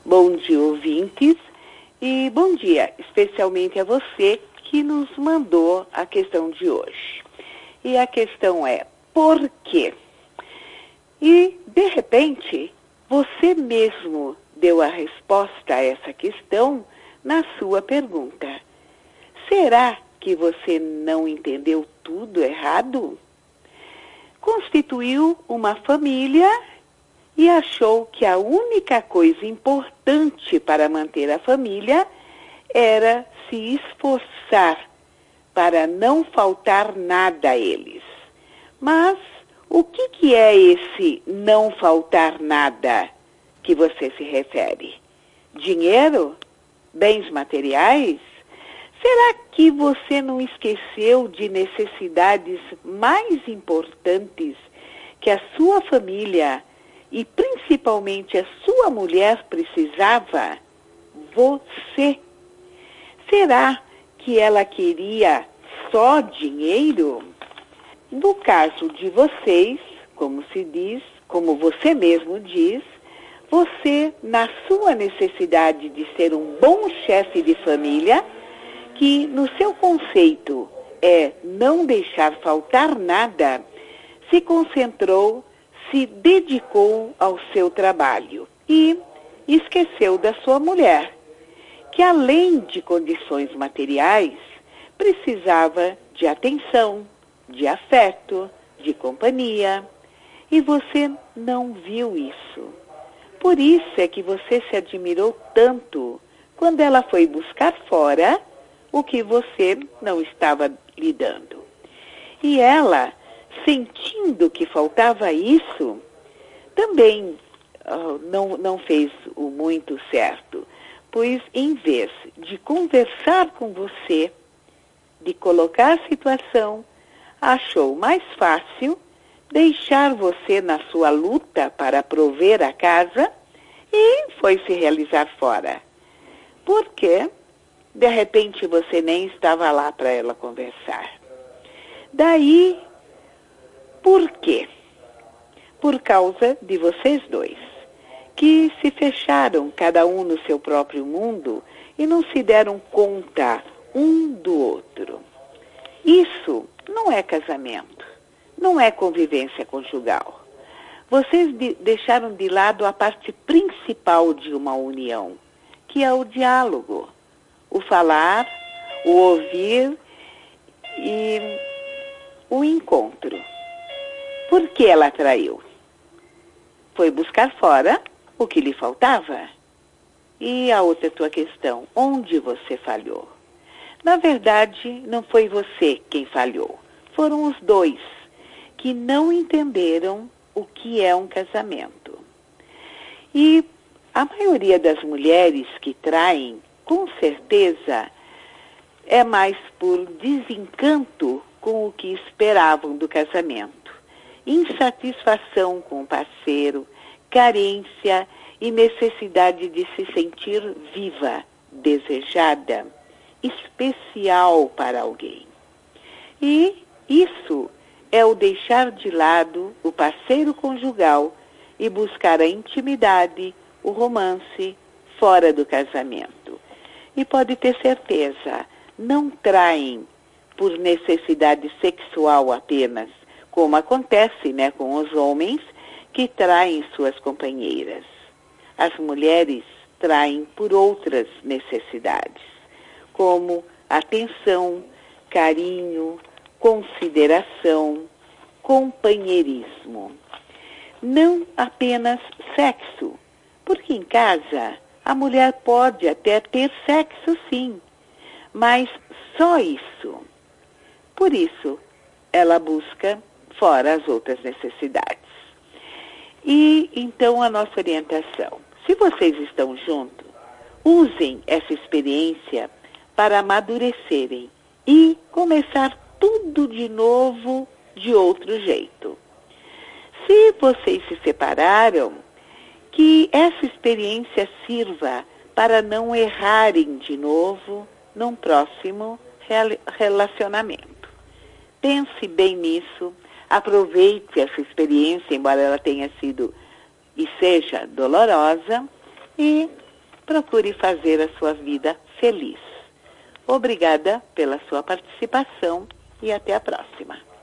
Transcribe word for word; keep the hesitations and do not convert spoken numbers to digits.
Bom dia, ouvintes, e bom dia especialmente a você que nos mandou a questão de hoje. E a questão é, por quê? E, de repente, você mesmo deu a resposta a essa questão na sua pergunta. Será que você não entendeu tudo errado? Constituiu uma família e achou que a única coisa importante para manter a família era se esforçar para não faltar nada a eles. Mas o que, que é esse não faltar nada que você se refere? Dinheiro? Bens materiais? Será que você não esqueceu de necessidades mais importantes que a sua família e principalmente a sua mulher precisava? Você. Será que ela queria só dinheiro? No caso de vocês, como se diz, como você mesmo diz, você, na sua necessidade de ser um bom chefe de família, que no seu conceito é não deixar faltar nada, se concentrou, se dedicou ao seu trabalho e esqueceu da sua mulher, que além de condições materiais, precisava de atenção, de afeto, de companhia. E você não viu isso. Por isso é que você se admirou tanto quando ela foi buscar fora o que você não estava lhe dando. E ela, sentindo que faltava isso, também uh, não, não fez o muito certo, pois em vez de conversar com você, de colocar a situação, achou mais fácil deixar você na sua luta para prover a casa e foi se realizar fora. Por quê? De repente você nem estava lá para ela conversar. Daí, por quê? Por causa de vocês dois, que se fecharam cada um no seu próprio mundo e não se deram conta um do outro. Isso não é casamento, não é convivência conjugal. Vocês de, deixaram de lado a parte principal de uma união, que é o diálogo. O falar, o ouvir e o encontro. Por que ela traiu? Foi buscar fora o que lhe faltava. E a outra tua questão, onde você falhou? Na verdade, não foi você quem falhou. Foram os dois que não entenderam o que é um casamento. E a maioria das mulheres que traem, com certeza, é mais por desencanto com o que esperavam do casamento. Insatisfação com o parceiro, carência e necessidade de se sentir viva, desejada, especial para alguém. E isso é o deixar de lado o parceiro conjugal e buscar a intimidade, o romance, fora do casamento. E pode ter certeza, não traem por necessidade sexual apenas, como acontece, né, com os homens que traem suas companheiras. As mulheres traem por outras necessidades, como atenção, carinho, consideração, companheirismo. Não apenas sexo, porque em casa a mulher pode até ter sexo sim, mas só isso. Por isso, ela busca fora as outras necessidades. E então a nossa orientação, se vocês estão juntos, usem essa experiência para amadurecerem e começar tudo de novo de outro jeito. Se vocês se separaram, que essa experiência sirva para não errarem de novo num próximo relacionamento. Pense bem nisso, aproveite essa experiência, embora ela tenha sido e seja dolorosa, e procure fazer a sua vida feliz. Obrigada pela sua participação e até a próxima.